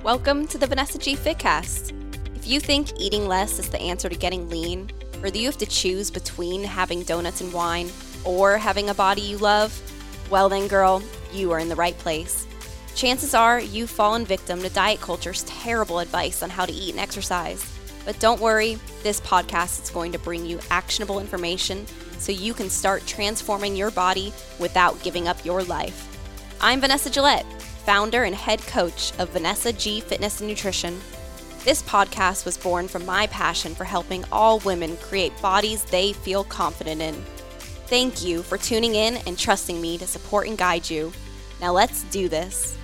Welcome to the Vanessa G Fitcast. If you think eating less is the answer to getting lean, or that you have to choose between having donuts and wine or having a body you love, well then girl, you are in the right place. Chances are you've fallen victim to diet culture's terrible advice on how to eat and exercise. But don't worry, this podcast is going to bring you actionable information so you can start transforming your body without giving up your life. I'm Vanessa Gillette, founder and head coach of Vanessa G Fitness and Nutrition. This podcast was born from my passion for helping all women create bodies they feel confident in. Thank you for tuning in and trusting me to support and guide you. Now let's do this.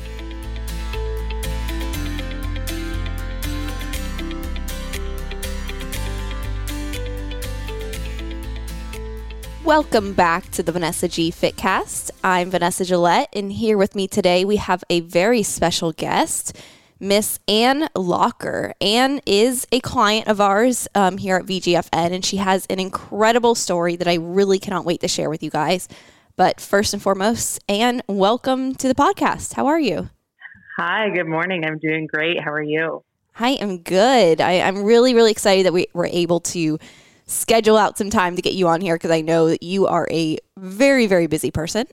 Welcome back to the Vanessa G Fitcast. I'm Vanessa Gillette, and here with me today we have a very special guest, Miss Ann Locker. Ann is a client of ours here at VGFN, and she has an incredible story that I really cannot wait to share with you guys. But first and foremost, Ann, welcome to the podcast. How are you? Hi, good morning. I'm doing great. How are you? I am good. I'm really, really excited that we were able to schedule out some time to get you on here because I know that you are a very, very busy person.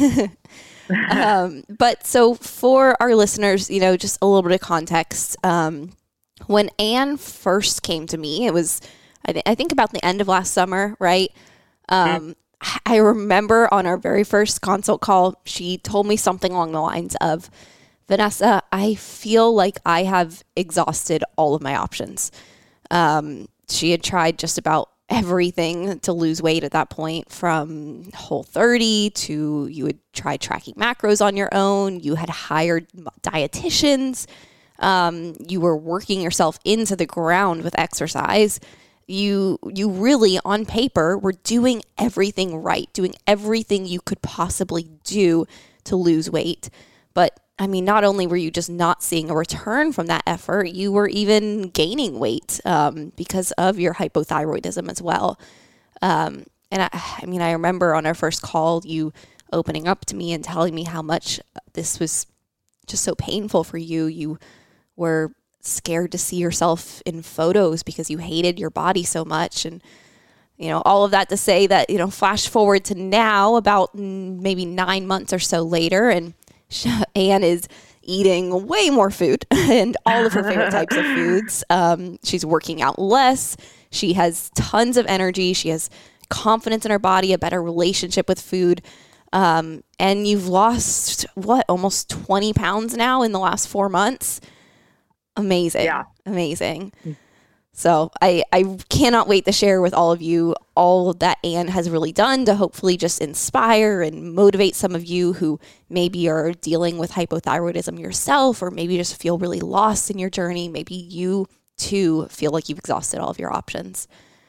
But so for our listeners, just a little bit of context. When Ann first came to me, it was, I think about the end of last summer, right? I remember on our very first consult call, she told me something along the lines of, Vanessa, I feel like I have exhausted all of my options. She had tried just about everything to lose weight at that point, from Whole30 to you had tried tracking macros on your own. You had hired dietitians. You were working yourself into the ground with exercise. You really, on paper, were doing everything right, doing everything you could possibly do to lose weight. But I mean, not only were you just not seeing a return from that effort, you were even gaining weight because of your hypothyroidism as well. And I remember on our first call, you opening up to me and telling me how much this was just so painful for you. You were scared to see yourself in photos because you hated your body so much. And, all of that to say that, flash forward to now, about maybe 9 months or so later, and Ann is eating way more food and all of her favorite types of foods. She's working out less. She has tons of energy. She has confidence in her body, a better relationship with food. And you've lost, almost 20 pounds now in the last 4 months. Amazing. Yeah. Amazing. So I cannot wait to share with all of you all that Ann has really done to hopefully just inspire and motivate some of you who maybe are dealing with hypothyroidism yourself, or maybe just feel really lost in your journey. Maybe you too feel like you've exhausted all of your options.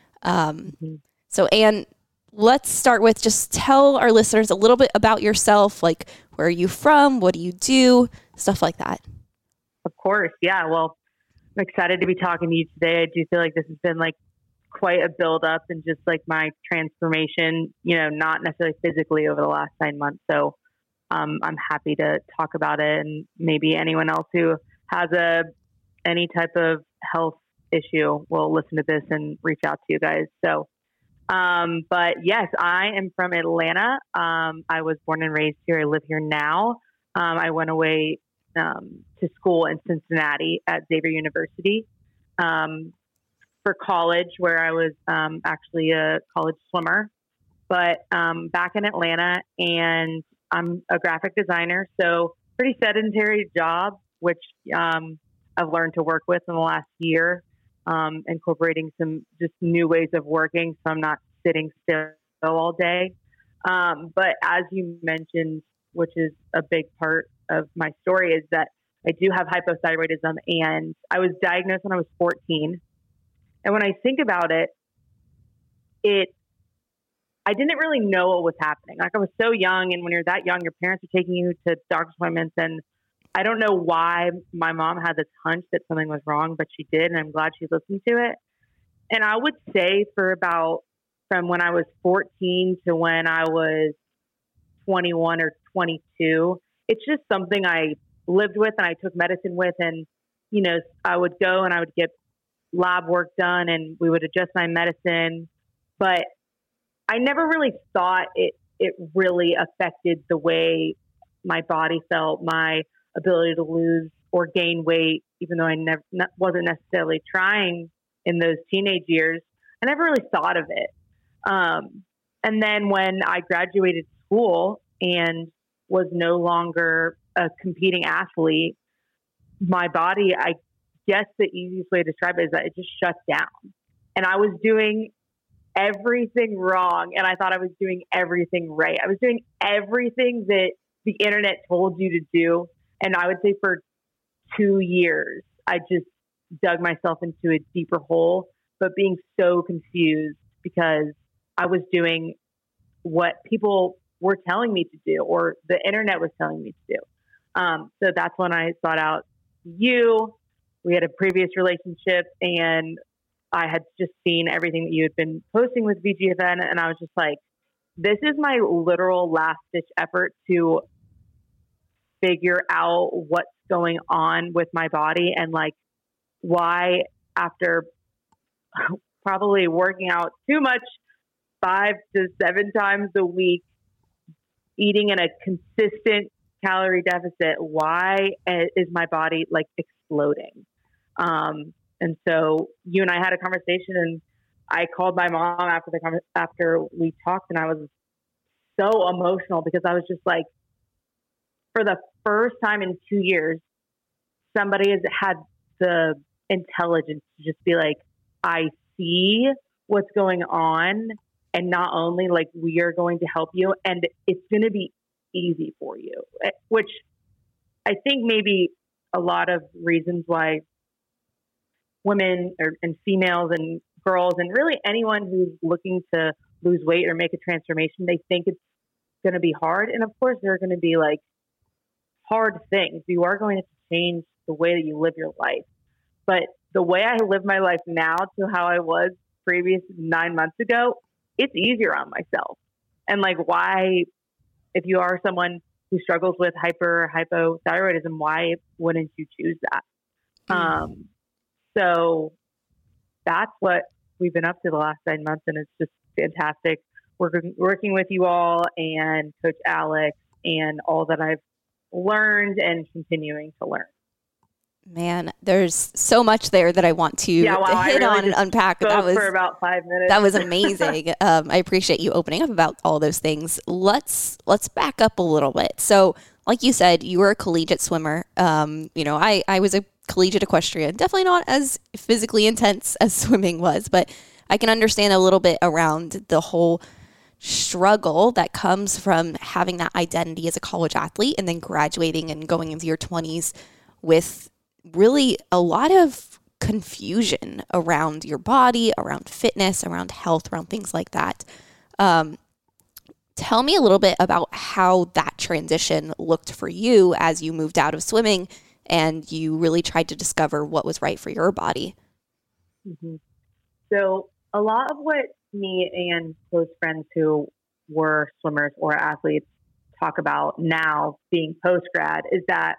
So Ann, let's start with just tell our listeners a little bit about yourself. Like, where are you from? What do you do? Stuff like that. Of course. Yeah. Well, I'm excited to be talking to you today. I do feel like this has been quite a build up and just my transformation, not necessarily physically over the last 9 months. So I'm happy to talk about it, and maybe anyone else who has any type of health issue will listen to this and reach out to you guys. So, but yes, I am from Atlanta. I was born and raised here. I live here now. I went away to school in Cincinnati at Xavier University for college, where I was actually a college swimmer, but back in Atlanta, and I'm a graphic designer, so pretty sedentary job, which I've learned to work with in the last year, incorporating some just new ways of working, so I'm not sitting still all day. But as you mentioned, which is a big part of my story, is that I do have hypothyroidism, and I was diagnosed when I was 14. And when I think about it, I didn't really know what was happening. I was so young, and when you're that young, your parents are taking you to doctor's appointments, and I don't know why my mom had this hunch that something was wrong, but she did, and I'm glad she listened to it. And I would say from when I was 14 to when I was 21 or 22, it's just something I lived with and I took medicine with. And, you know, I would go and I would get lab work done and we would adjust my medicine. But I never really thought it really affected the way my body felt, my ability to lose or gain weight, even though I wasn't necessarily trying in those teenage years. I never really thought of it. And then when I graduated school and was no longer a competing athlete, my body, I guess the easiest way to describe it is that it just shut down. And I was doing everything wrong and I thought I was doing everything right. I was doing everything that the internet told you to do. And I would say for 2 years, I just dug myself into a deeper hole, but being so confused because I was doing what people were telling me to do or the internet was telling me to do. So that's when I sought out you. We had a previous relationship and I had just seen everything that you had been posting with VGFN. And I was just like, this is my literal last ditch effort to figure out what's going on with my body and like why after probably working out too much 5 to 7 times a week, eating in a consistent calorie deficit, why is my body like exploding? And so you and I had a conversation and I called my mom after we talked and I was so emotional because I was just like, for the first time in 2 years, somebody has had the intelligence to just be like, I see what's going on. And not only like we are going to help you and it's going to be easy for you, which I think maybe a lot of reasons why women and females and girls and really anyone who's looking to lose weight or make a transformation, they think it's going to be hard. And of course there are going to be like hard things. You are going to change the way that you live your life. But the way I live my life now to how I was previous 9 months ago, it's easier on myself. And like, why, if you are someone who struggles with hypothyroidism, why wouldn't you choose that? So that's what we've been up to the last 9 months. And it's just fantastic working with you all and Coach Alex and all that I've learned and continuing to learn. Man, there's so much there that I want to hit on and unpack. That was for about 5 minutes. That was amazing. I appreciate you opening up about all those things. Let's back up a little bit. So, like you said, you were a collegiate swimmer. I was a collegiate equestrian. Definitely not as physically intense as swimming was, but I can understand a little bit around the whole struggle that comes from having that identity as a college athlete and then graduating and going into your 20s with really a lot of confusion around your body, around fitness, around health, around things like that. Tell me a little bit about how that transition looked for you as you moved out of swimming and you really tried to discover what was right for your body. Mm-hmm. So a lot of what me and close friends who were swimmers or athletes talk about now being post-grad is that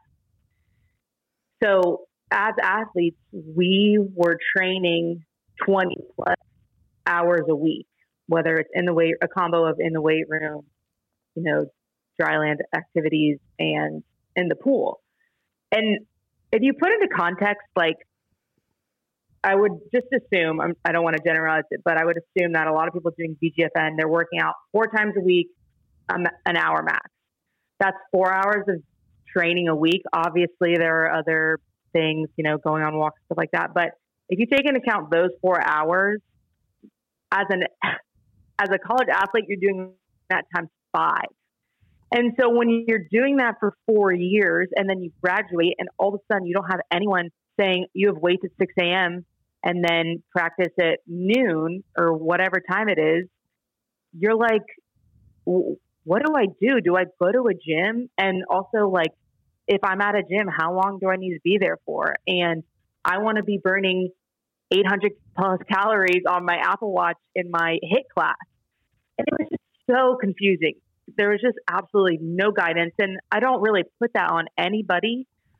so as athletes, we were training 20 plus hours a week, whether it's a combo of in the weight room, dry land activities and in the pool. And if you put into context, like I would just assume, I don't want to generalize it, but I would assume that a lot of people doing VGFN, they're working out 4 times a week, an hour max. That's 4 hours of training a week. Obviously, there are other things, going on walks, stuff like that. But if you take into account those 4 hours, as a college athlete, you're doing that times 5. And so when you're doing that for 4 years and then you graduate and all of a sudden you don't have anyone saying you have weights at 6 a.m. and then practice at noon or whatever time it is, you're like, what do I do? Do I go to a gym? And also, like, if I'm at a gym, how long do I need to be there for? And I want to be burning 800 plus calories on my Apple Watch in my HIIT class. And it was just so confusing. There was just absolutely no guidance. And I don't really put that on anybody.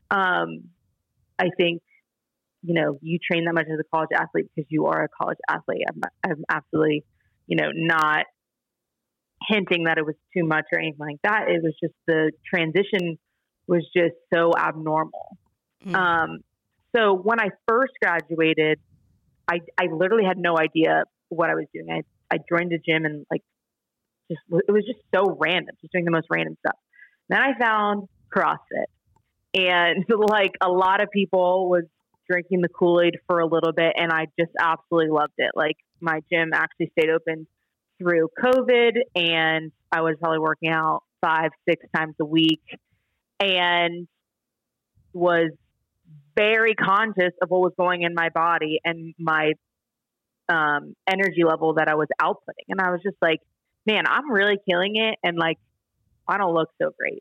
I think, you train that much as a college athlete because you are a college athlete. I'm absolutely, not hinting that it was too much or anything like that. It was just the transition was just so abnormal. So when I first graduated, I literally had no idea what I was doing. I joined a gym and it was just so random, just doing the most random stuff. Then I found CrossFit, and a lot of people was drinking the Kool-Aid for a little bit, and I just absolutely loved it. My gym actually stayed open through COVID, and I was probably working out 5-6 times a week, and was very conscious of what was going in my body and my energy level that I was outputting. And I was just like, man, I'm really killing it. And I don't look so great.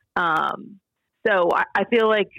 So I feel like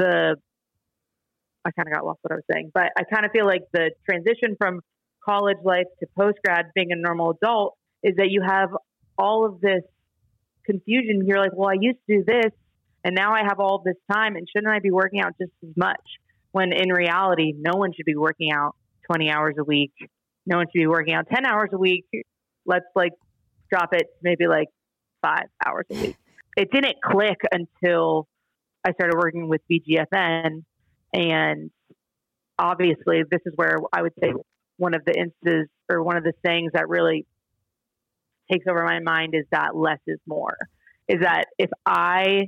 I kind of got lost what I was saying, but I kind of feel like the transition from college life to post-grad being a normal adult is that you have all of this confusion. You're like, well, I used to do this, and now I have all this time, and shouldn't I be working out just as much? When in reality, no one should be working out 20 hours a week. No one should be working out 10 hours a week. Let's drop it maybe 5 hours a week. It didn't click until I started working with BGFN. And obviously this is where I would say one of the instances or one of the things that really takes over my mind is that less is more. Is that if I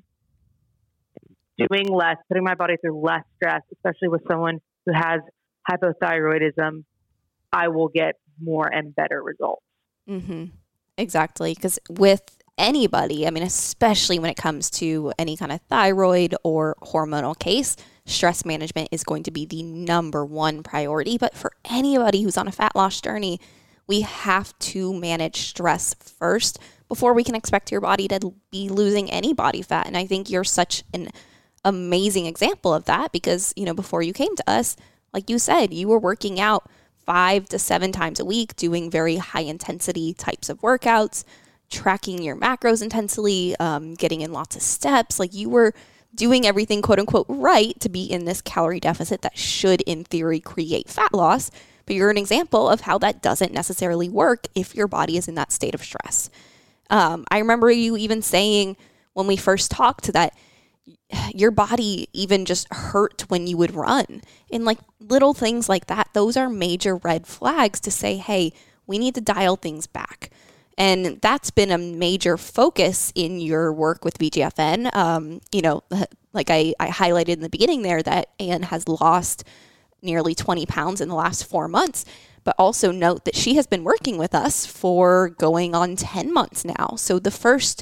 doing less, putting my body through less stress, especially with someone who has hypothyroidism, I will get more and better results. Mm-hmm. Exactly. Because with anybody, I mean, especially when it comes to any kind of thyroid or hormonal case, stress management is going to be the number one priority. But for anybody who's on a fat loss journey, we have to manage stress first before we can expect your body to be losing any body fat. And I think you're such an amazing example of that because, before you came to us, like you said, you were working out 5 to 7 times a week, doing very high intensity types of workouts, tracking your macros intensely, getting in lots of steps. You were doing everything quote unquote right to be in this calorie deficit that should in theory create fat loss. But you're an example of how that doesn't necessarily work if your body is in that state of stress. I remember you even saying when we first talked that your body even just hurt when you would run. And little things like that, those are major red flags to say, hey, we need to dial things back. And that's been a major focus in your work with BGFN. I highlighted in the beginning there that Anne has lost nearly 20 pounds in the last 4 months. But also note that she has been working with us for going on 10 months now. So the first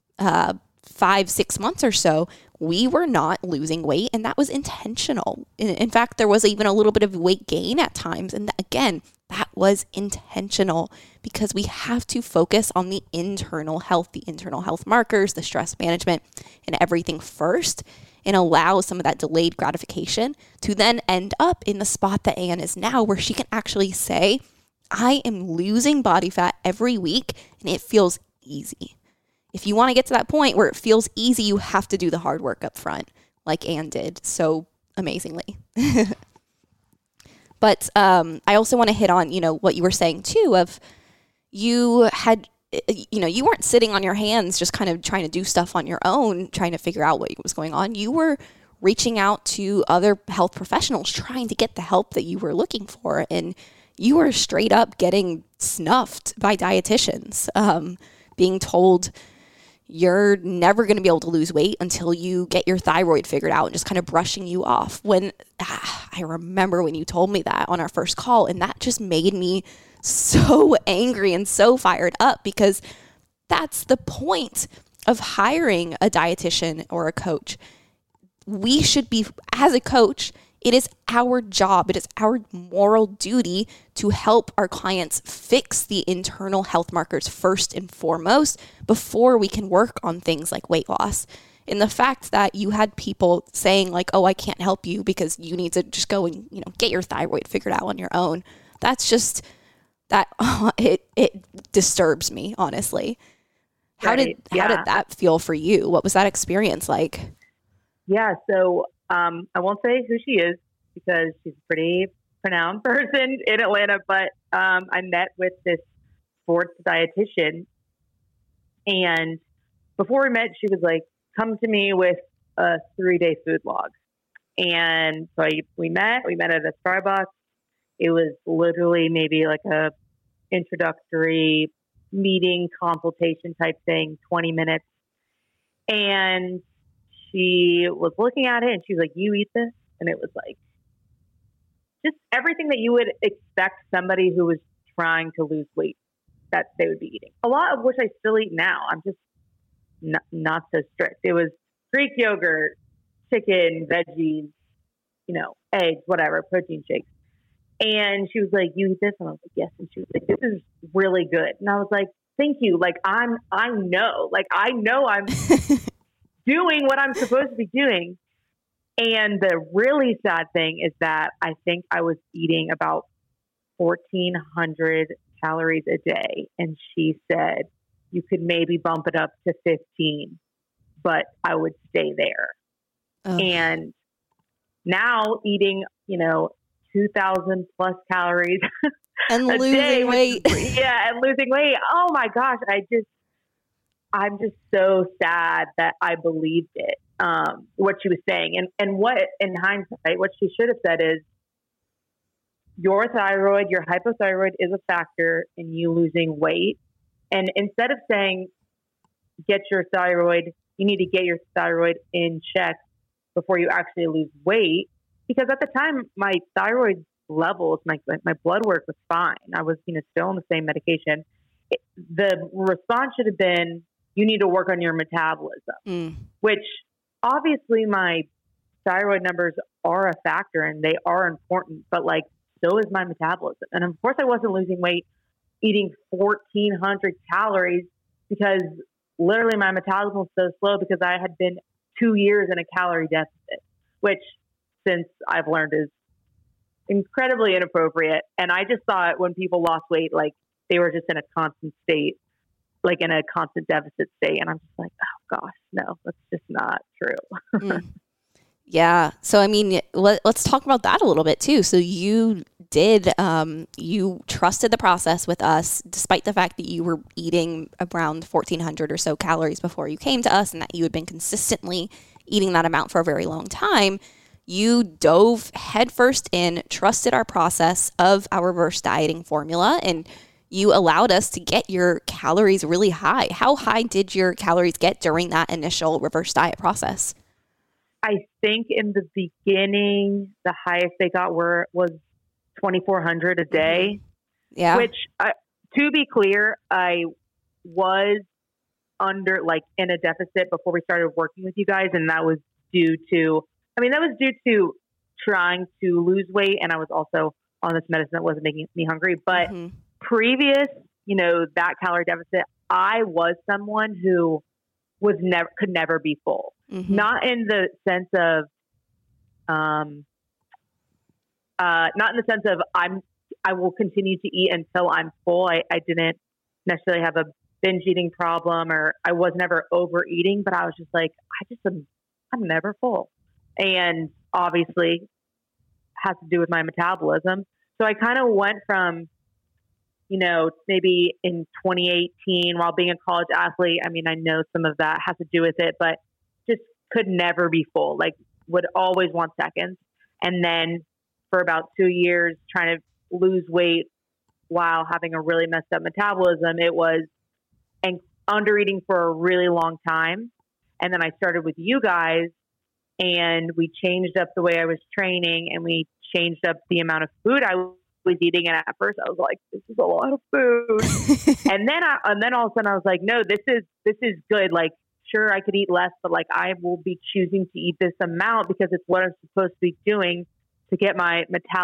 5-6 months or so, we were not losing weight, and that was intentional. In fact, there was even a little bit of weight gain at times. And again, that was intentional because we have to focus on the internal health markers, the stress management, and everything first, and allow some of that delayed gratification to then end up in the spot that Anne is now, where she can actually say, I am losing body fat every week, and it feels easy. If you want to get to that point where it feels easy, you have to do the hard work up front, like Anne did so amazingly. But I also want to hit on, what you were saying too, of you had, you weren't sitting on your hands just kind of trying to do stuff on your own, trying to figure out what was going on. You were reaching out to other health professionals, trying to get the help that you were looking for. And you were straight up getting snuffed by dietitians, being told you're never going to be able to lose weight until you get your thyroid figured out, and just kind of brushing you off. When I remember when you told me that on our first call, and that just made me so angry and so fired up, because that's the point of hiring a dietitian or a coach. We should be, as a coach, it is our job, it is our moral duty to help our clients fix the internal health markers first and foremost before we can work on things like weight loss. And the fact that you had people saying oh, I can't help you because you need to just go and, get your thyroid figured out on your own. That's just, it disturbs me, honestly. How did that feel for you? What was that experience like? Yeah. So I won't say who she is because she's a pretty renowned person in Atlanta, but I met with this sports dietitian, and before we met, she was like, come to me with a 3-day food log. And so we met at a Starbucks. It was literally maybe like a introductory meeting consultation type thing, 20 minutes. And she was looking at it and she was like, you eat this? And it was like just everything that you would expect somebody who was trying to lose weight that they would be eating. A lot of which I still eat now. I'm just not so strict. It was Greek yogurt, chicken, veggies, eggs, whatever, protein shakes. And she was like, you eat this? And I was like, yes. And she was like, this is really good. And I was like, thank you. Like, I know I'm doing what I'm supposed to be doing. And the really sad thing is that I think I was eating about 1,400 calories a day. And she said, you could maybe bump it up to 15, but I would stay there. Oh. And now eating, 2,000 plus calories and losing weight. And losing weight. Oh my gosh. I'm just so sad that I believed it, what she was saying. And what, in hindsight, what she should have said is, your thyroid, your hypothyroid is a factor in you losing weight. And instead of saying, get your thyroid, you need to get your thyroid in check before you actually lose weight. Because at the time, my thyroid levels, my blood work was fine. I was, still on the same medication. The response should have been, you need to work on your metabolism, which obviously my thyroid numbers are a factor and they are important, but so is my metabolism. And of course I wasn't losing weight eating 1,400 calories because literally my metabolism was so slow because I had been 2 years in a calorie deficit, which since I've learned is incredibly inappropriate. And I just thought when people lost weight, they were just in a constant state, in a constant deficit state. And I'm just like, oh gosh, no, that's just not true. Yeah. So, I mean, let's talk about that a little bit too. So you did, you trusted the process with us, despite the fact that you were eating around 1,400 or so calories before you came to us and that you had been consistently eating that amount for a very long time. You dove headfirst in, trusted our process of our reverse dieting formula, and you allowed us to get your calories really high. How high did your calories get during that initial reverse diet process? I think in the beginning, the highest they got was 2,400 a day. Yeah. Which, to be clear, I was under in a deficit before we started working with you guys, and that was due to trying to lose weight, and I was also on this medicine that wasn't making me hungry. But previous, that calorie deficit, I was someone who could never be full. Not in the sense of, I will continue to eat until I'm full. I didn't necessarily have a binge eating problem, or I was never overeating, but I was just like, I'm never full. And obviously has to do with my metabolism. So I kind of went from, maybe in 2018 while being a college athlete, I mean, I know some of that has to do with it, but just could never be full, would always want seconds. And then for about 2 years trying to lose weight while having a really messed up metabolism, it was under eating for a really long time. And then I started with you guys and we changed up the way I was training and we changed up the amount of food I was eating. And at first I was like, this is a lot of food. and then all of a sudden I was like, no, this is good. Sure, I could eat less, but I will be choosing to eat this amount because it's what I'm supposed to be doing to get my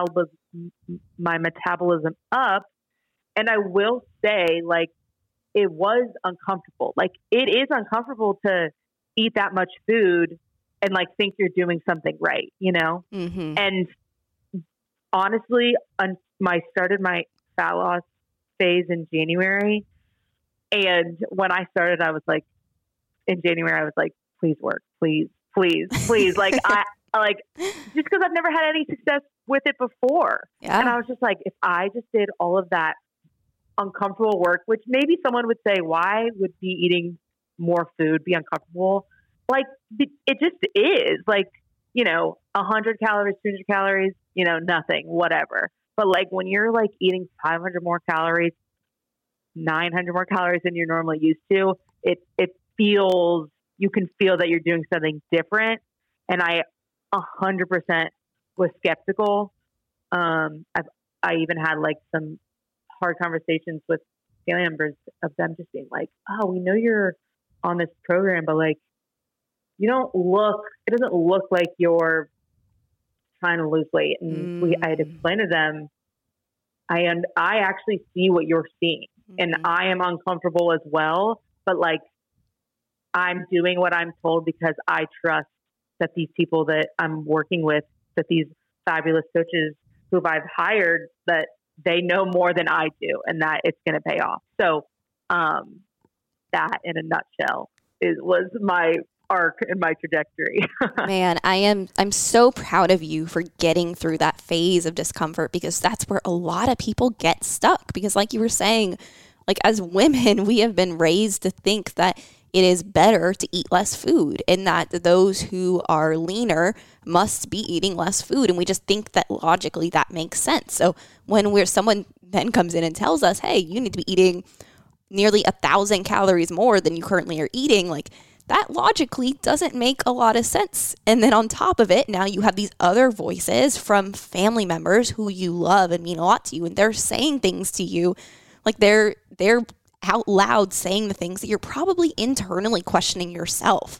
metabolism up. And I will say, it was uncomfortable. It is uncomfortable to eat that much food and think you're doing something right, And honestly, I started my fat loss phase in January. And when I started, I was in January, I was like, please work, please please. Like just because I've never had any success with it before. Yeah. And I was just like, if I just did all of that uncomfortable work, which maybe someone would say, why would be eating more food be uncomfortable? Like it just is, like, 100 calories, 200 calories, nothing, whatever. But like when you're like eating 500 more calories, 900 more calories than you're normally used to, it feels, you can feel that you're doing something different. And I 100% was skeptical. I even had like some hard conversations with family members of them just being like, oh, we know you're on this program, but like, it doesn't look like you're trying to lose weight. And I had explained to them, I actually see what you're seeing, and I am uncomfortable as well, but like, I'm doing what I'm told because I trust that these people that I'm working with, that these fabulous coaches who I've hired, that they know more than I do and that it's going to pay off. So that in a nutshell was my arc and my trajectory. Man, I'm so proud of you for getting through that phase of discomfort, because that's where a lot of people get stuck. Because like you were saying, like as women, we have been raised to think that it is better to eat less food, and that those who are leaner must be eating less food. And we just think that logically that makes sense. So when someone then comes in and tells us, hey, you need to be eating nearly 1,000 calories more than you currently are eating, like that logically doesn't make a lot of sense. And then on top of it, now you have these other voices from family members who you love and mean a lot to you, and they're saying things to you, like they're out loud saying the things that you're probably internally questioning yourself.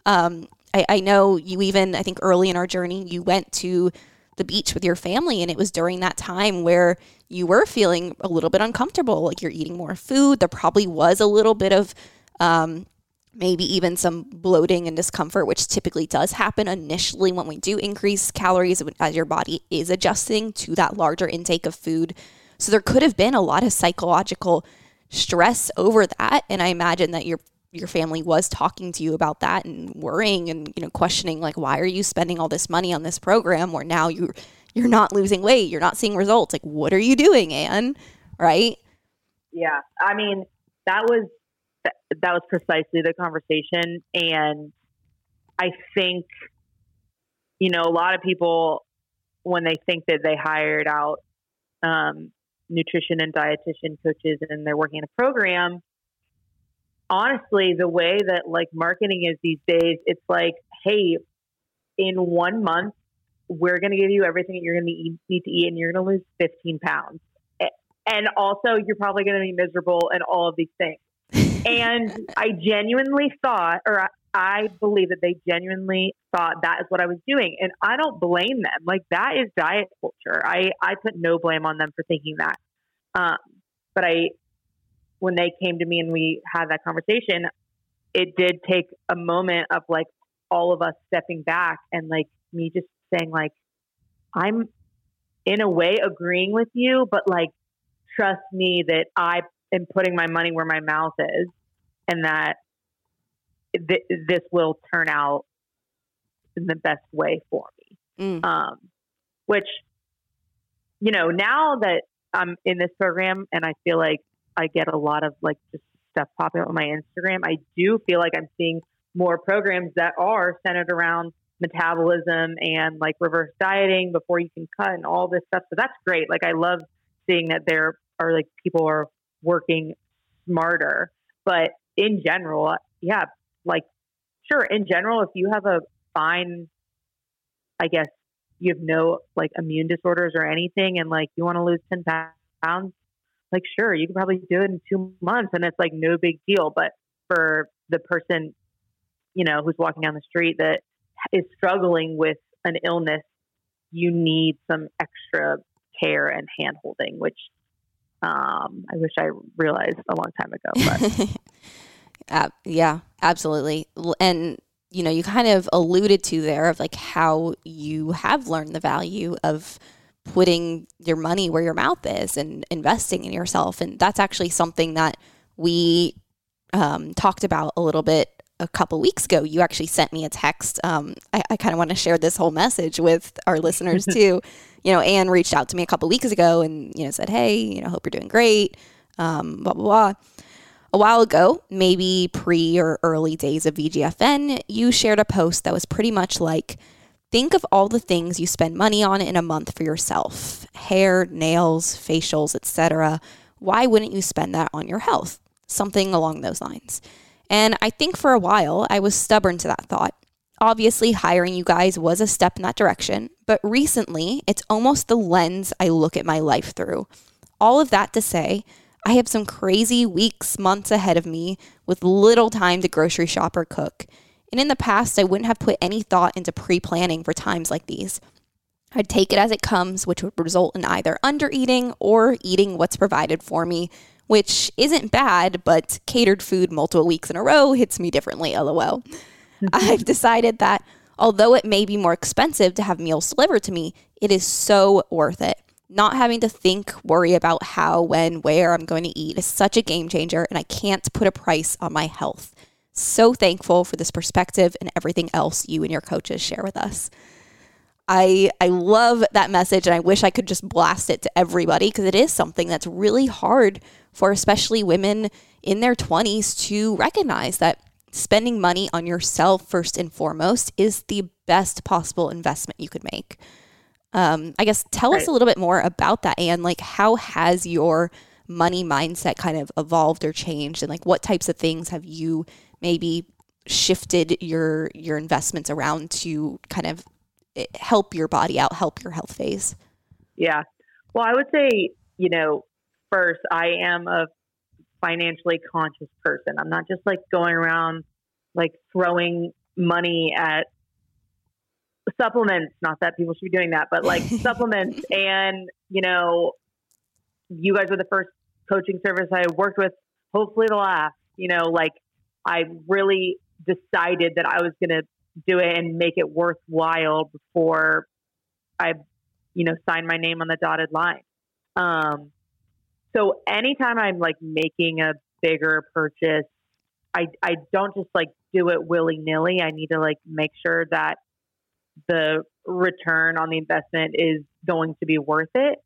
I know you even, I think early in our journey, you went to the beach with your family, and it was during that time where you were feeling a little bit uncomfortable, like you're eating more food. There probably was a little bit of maybe even some bloating and discomfort, which typically does happen initially when we do increase calories as your body is adjusting to that larger intake of food. So there could have been a lot of psychological stress over that. And I imagine that your family was talking to you about that and worrying and, questioning, like, why are you spending all this money on this program where now you're not losing weight, you're not seeing results? Like, what are you doing, Ann? Right? Yeah. I mean, that was precisely the conversation. And I think, a lot of people, when they think that they hired out nutrition and dietitian coaches and they're working in a program, honestly, the way that like marketing is these days, it's like, hey, in 1 month, we're going to give you everything that you're going to need to eat, and you're going to lose 15 pounds. And also you're probably going to be miserable and all of these things. And I genuinely thought, or I believe that they genuinely thought that is what I was doing. And I don't blame them. Like, that is diet culture. I put no blame on them for thinking that. But when they came to me and we had that conversation, it did take a moment of like all of us stepping back and like me just saying like, I'm in a way agreeing with you, but like, trust me that I am putting my money where my mouth is, and that this will turn out in the best way for me. Which, now that I'm in this program and I feel like I get a lot of like just stuff popping up on my Instagram, I do feel like I'm seeing more programs that are centered around metabolism and like reverse dieting before you can cut and all this stuff. So that's great. Like, I love seeing that there are like people are working smarter, but in general, yeah, like, sure. In general, if you have a fine, I guess you have no like immune disorders or anything, and like you want to lose 10 pounds, like, sure, you can probably do it in 2 months and it's like no big deal. But for the person, who's walking down the street that is struggling with an illness, you need some extra care and hand holding, which I wish I realized a long time ago. But yeah, absolutely. And, you kind of alluded to there of like how you have learned the value of putting your money where your mouth is and investing in yourself. And that's actually something that we talked about a little bit a couple weeks ago, you actually sent me a text. I kind of want to share this whole message with our listeners too. Anne reached out to me a couple weeks ago and, said, hey, hope you're doing great, blah, blah, blah. A while ago, maybe pre or early days of VGFN, you shared a post that was pretty much like, think of all the things you spend money on in a month for yourself: hair, nails, facials, etc. Why wouldn't you spend that on your health? Something along those lines. And I think for a while, I was stubborn to that thought. Obviously, hiring you guys was a step in that direction, but recently, it's almost the lens I look at my life through. All of that to say, I have some crazy weeks, months ahead of me with little time to grocery shop or cook. And in the past, I wouldn't have put any thought into pre-planning for times like these. I'd take it as it comes, which would result in either under-eating or eating what's provided for me, which isn't bad, but catered food multiple weeks in a row hits me differently, LOL. I've decided that although it may be more expensive to have meals delivered to me, it is so worth it. Not having to worry about how, when, where I'm going to eat is such a game changer, and I can't put a price on my health. So thankful for this perspective and everything else you and your coaches share with us. I love that message, and I wish I could just blast it to everybody, because it is something that's really hard for especially women in their 20s to recognize, that spending money on yourself first and foremost is the best possible investment you could make. I guess tell us a little bit more about that, Anne. Like, how has your money mindset kind of evolved or changed, and like what types of things have you maybe shifted your investments around to kind of help your body out, help your health phase? Yeah. Well, I would say, first, I am a financially conscious person. I'm not just like going around like throwing money at supplements. Not that people should be doing that, but like supplements. And, you guys were the first coaching service I worked with, hopefully the last. I really decided that I was going to do it and make it worthwhile before I, signed my name on the dotted line. So anytime I'm like making a bigger purchase, I don't just like do it willy nilly. I need to like make sure that the return on the investment is going to be worth it.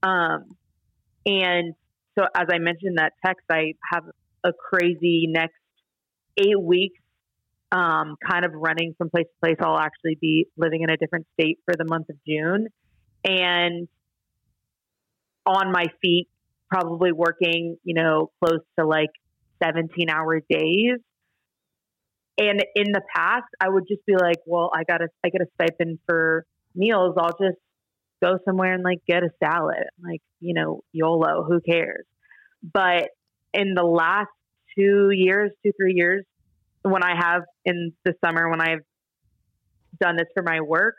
And so as I mentioned in that text, I have a crazy next 8 weeks, kind of running from place to place. I'll actually be living in a different state for the month of June, and on my feet, probably working, close to like 17-hour days. And in the past, I would just be like, well, I get a stipend for meals. I'll just go somewhere and like get a salad, like, YOLO, who cares? But in the last 3 years, when I have in the summer, when I've done this for my work,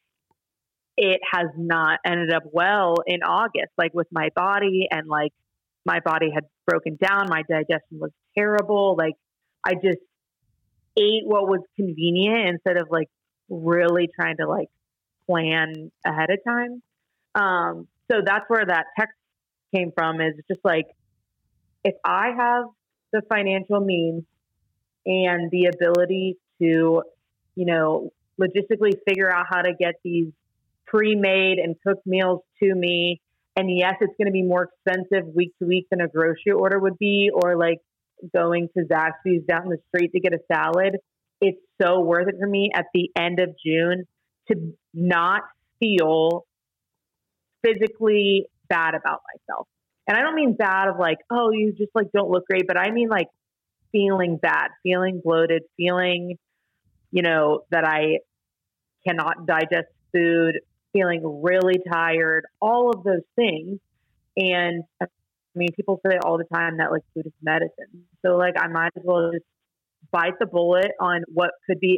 it has not ended up well in August, like with my body, and like my body had broken down. My digestion was terrible. Like I just ate what was convenient instead of like really trying to like plan ahead of time. So that's where that text came from, is just like, if I have the financial means and the ability to, logistically figure out how to get these pre-made and cooked meals to me. And yes, it's going to be more expensive week to week than a grocery order would be, or like going to Zaxby's down the street to get a salad. It's so worth it for me at the end of June to not feel physically bad about myself. And I don't mean bad of like, oh, you just like don't look great, but I mean like feeling bad, feeling bloated, feeling, that I cannot digest food, feeling really tired, all of those things. And I mean, people say all the time that like food is medicine. So like, I might as well just bite the bullet on what could be,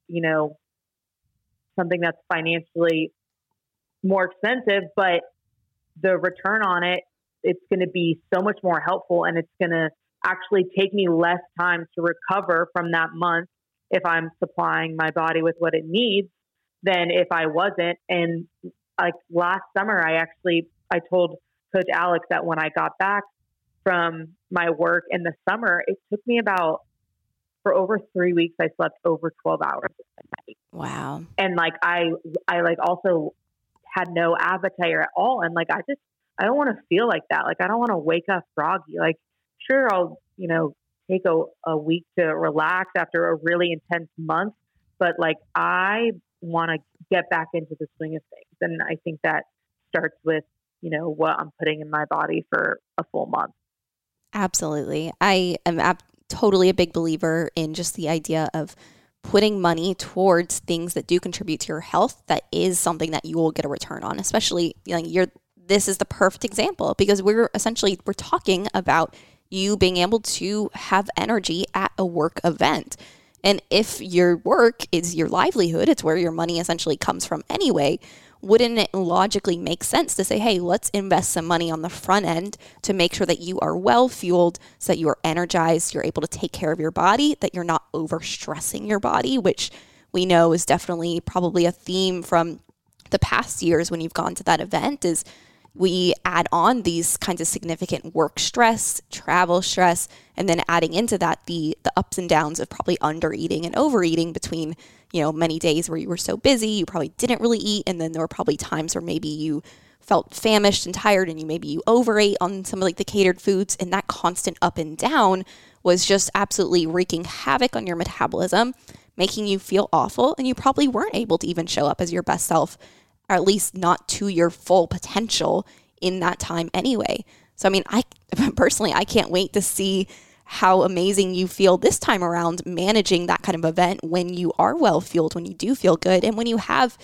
something that's financially more expensive, but the return on it, it's going to be so much more helpful, and it's going to actually take me less time to recover from that month if I'm supplying my body with what it needs than if I wasn't. And like last summer, I told Coach Alex that when I got back from my work in the summer, it took me about for over 3 weeks, I slept over 12 hours a night. Wow. And like, I like also had no appetite at all. And like, I don't want to feel like that. Like, I don't want to wake up groggy. Like, sure, I'll, take a week to relax after a really intense month, but like, I want to get back into the swing of things. And I think that starts with, what I'm putting in my body for a full month. Absolutely. I am totally a big believer in just the idea of putting money towards things that do contribute to your health. That is something that you will get a return on, especially, this is the perfect example, because we're talking about you being able to have energy at a work event. And if your work is your livelihood, it's where your money essentially comes from anyway, wouldn't it logically make sense to say, hey, let's invest some money on the front end to make sure that you are well fueled, so that you are energized, you're able to take care of your body, that you're not overstressing your body, which we know is definitely probably a theme from the past years when you've gone to that event, is we add on these kinds of significant work stress, travel stress, and then adding into that the ups and downs of probably under eating and overeating between, many days where you were so busy, you probably didn't really eat. And then there were probably times where maybe you felt famished and tired and you overate on some of like the catered foods. And that constant up and down was just absolutely wreaking havoc on your metabolism, making you feel awful. And you probably weren't able to even show up as your best self, or at least not to your full potential in that time anyway. So, I mean, I can't wait to see how amazing you feel this time around managing that kind of event when you are well fueled, when you do feel good, and when you have,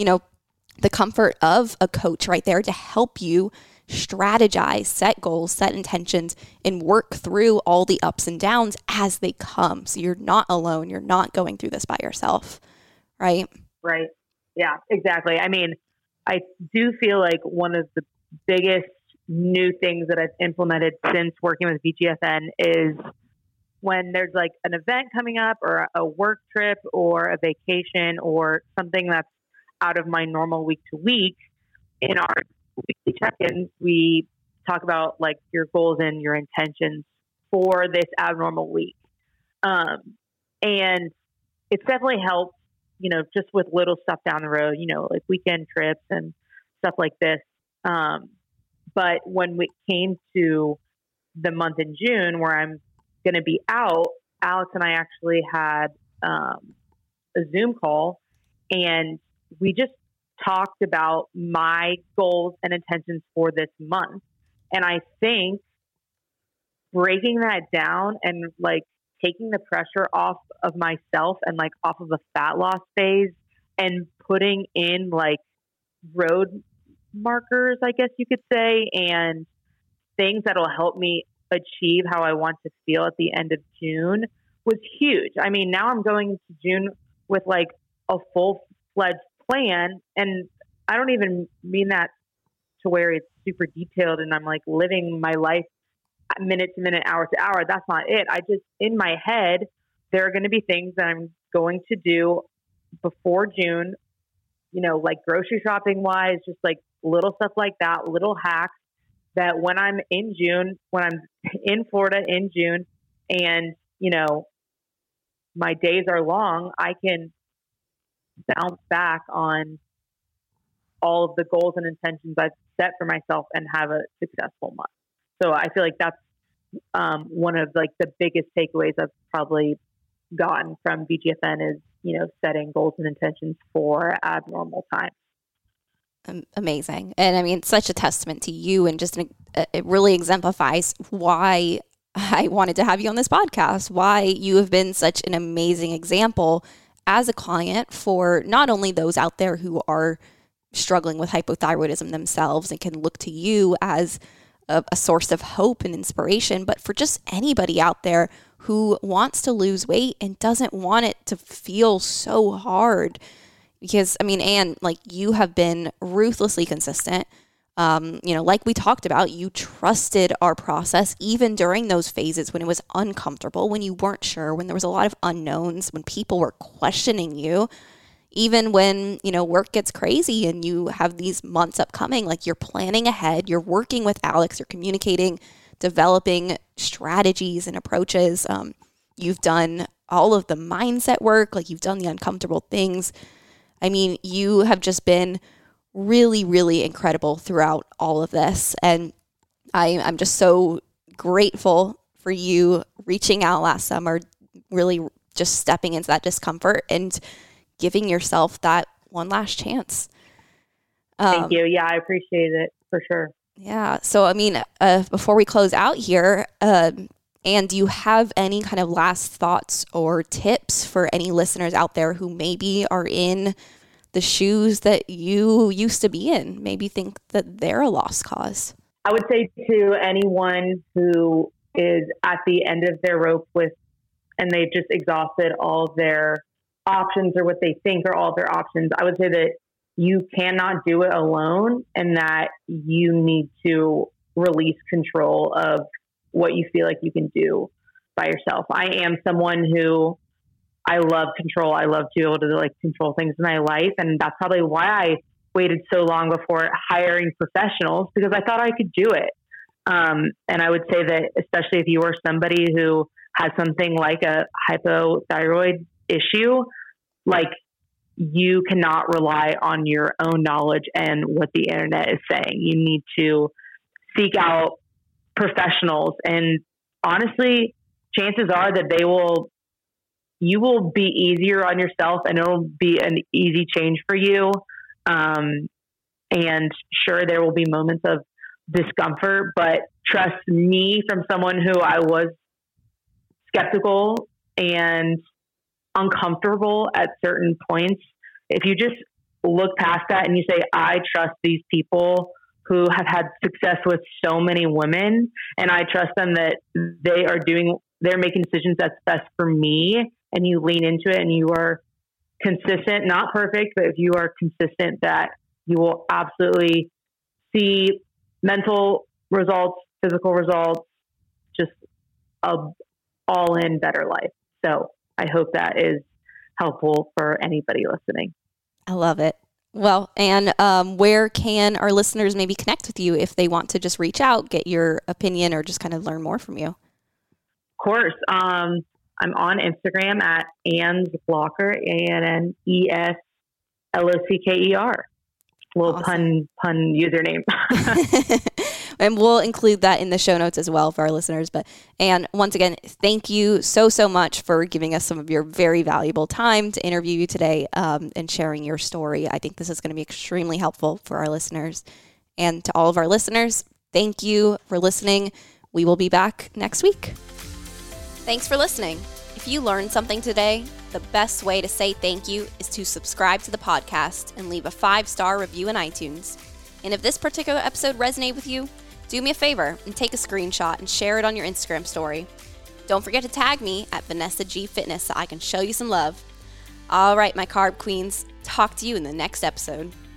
the comfort of a coach right there to help you strategize, set goals, set intentions, and work through all the ups and downs as they come. So you're not alone. You're not going through this by yourself, right? Right. Yeah, exactly. I mean, I do feel like one of the biggest new things that I've implemented since working with VGFN is when there's like an event coming up or a work trip or a vacation or something that's out of my normal week to week, in our weekly check-ins, we talk about like your goals and your intentions for this abnormal week. And it's definitely helped, just with little stuff down the road, like weekend trips and stuff like this. But when we came to the month in June where I'm going to be out, Alex and I actually had a Zoom call, and we just talked about my goals and intentions for this month. And I think breaking that down and like taking the pressure off of myself and like off of a fat loss phase and putting in like road markers, I guess you could say, and things that'll help me achieve how I want to feel at the end of June was huge. I mean, now I'm going to June with like a full-fledged plan, and I don't even mean that to where it's super detailed and I'm like living my life minute to minute, hour to hour. That's not it. I just, in my head, there are going to be things that I'm going to do before June, like grocery shopping wise, just like little stuff like that, little hacks that when I'm in June, when I'm in Florida in June and, my days are long, I can bounce back on all of the goals and intentions I've set for myself and have a successful month. So I feel like that's one of like the biggest takeaways I've probably gotten from VGFN is, setting goals and intentions for abnormal times. Amazing. And I mean, such a testament to you, and just it really exemplifies why I wanted to have you on this podcast, why you have been such an amazing example as a client for not only those out there who are struggling with hypothyroidism themselves and can look to you as a source of hope and inspiration, but for just anybody out there who wants to lose weight and doesn't want it to feel so hard. Because, I mean, Anne, like, you have been ruthlessly consistent. Like we talked about, you trusted our process even during those phases when it was uncomfortable, when you weren't sure, when there was a lot of unknowns, when people were questioning you. Even when, work gets crazy and you have these months upcoming, like you're planning ahead, you're working with Alex, you're communicating, developing strategies and approaches. You've done all of the mindset work, like you've done the uncomfortable things. I mean, you have just been really, really incredible throughout all of this. And I'm just so grateful for you reaching out last summer, really just stepping into that discomfort and giving yourself that one last chance. Thank you. Yeah, I appreciate it for sure. Yeah. So, I mean, before we close out here, and do you have any kind of last thoughts or tips for any listeners out there who maybe are in the shoes that you used to be in, maybe think that they're a lost cause? I would say to anyone who is at the end of their rope and they've just exhausted all of their options or what they think are all of their options, I would say that you cannot do it alone and that you need to release control of what you feel like you can do by yourself. I am someone who I love control. I love to be able to control things in my life. And that's probably why I waited so long before hiring professionals, because I thought I could do it. And I would say that especially if you are somebody who has something like a hypothyroid issue, you cannot rely on your own knowledge and what the internet is saying. You need to seek out professionals, and honestly, chances are that you will be easier on yourself and it'll be an easy change for you. And sure, there will be moments of discomfort, but trust me, from someone who I was skeptical and uncomfortable at certain points, if you just look past that and you say, I trust these people who have had success with so many women, and I trust them that they're making decisions that's best for me, and you lean into it and you are consistent, not perfect, but if you are consistent, that you will absolutely see mental results, physical results, just a all-in better life. So I hope that is helpful for anybody listening. I love it. Well, and where can our listeners maybe connect with you if they want to just reach out, get your opinion, or just kind of learn more from you? Of course. I'm on Instagram at Ann's Blocker, ANNESLOCKER. Little Awesome. pun username. And we'll include that in the show notes as well for our listeners. But Ann, once again, thank you so much for giving us some of your very valuable time to interview you today, and sharing your story. I think this is going to be extremely helpful for our listeners. And to all of our listeners, thank you for listening. We will be back next week. Thanks for listening. If you learned something today, the best way to say thank you is to subscribe to the podcast and leave a 5-star review in iTunes. And if this particular episode resonated with you, do me a favor and take a screenshot and share it on your Instagram story. Don't forget to tag me at Vanessa G Fitness so I can show you some love. All right, my carb queens, talk to you in the next episode.